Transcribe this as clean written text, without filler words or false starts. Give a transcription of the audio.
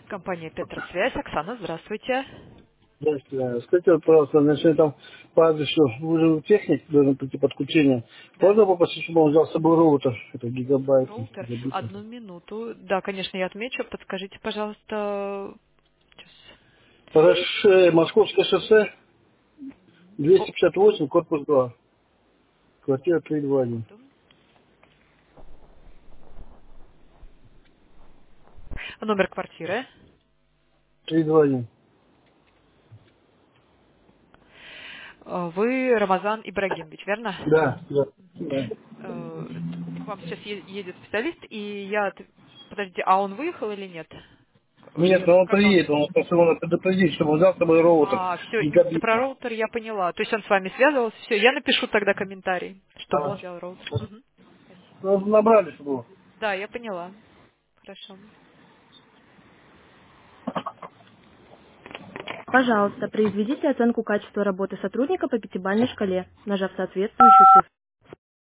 Компания Петросвязь. Оксана, здравствуйте. Здравствуйте. Скажите, вот, пожалуйста, значит, там по адресу вы же техник должен прийти подключение. Да. Можно попросить, чтобы он взял с собой роутер, это гигабайт, Роутер. гигабит. Одну минуту. Да, конечно, я отмечу. Подскажите, пожалуйста. Сейчас. Московское шоссе, О, 258, корпус 2, квартира 321. секунду. Номер квартиры. 321. Вы Рамазан Ибрагимович, верно? Да, да. Да. К вам сейчас едет специалист, и Подождите, а он выехал или нет? Нет, Или но он как он? приедет, он просто его надо предупредить, чтобы он взял с собой роутер, Все, гигабит. про роутер я поняла. То есть он с вами связывался. Все, я напишу тогда комментарий, чтобы он А, взял роутер. Мгм. Спасибо. ну, набрали, чтобы его. Да, я поняла. Хорошо. Пожалуйста, произведите оценку качества работы сотрудника по пятибалльной шкале, нажав соответствующую цифру.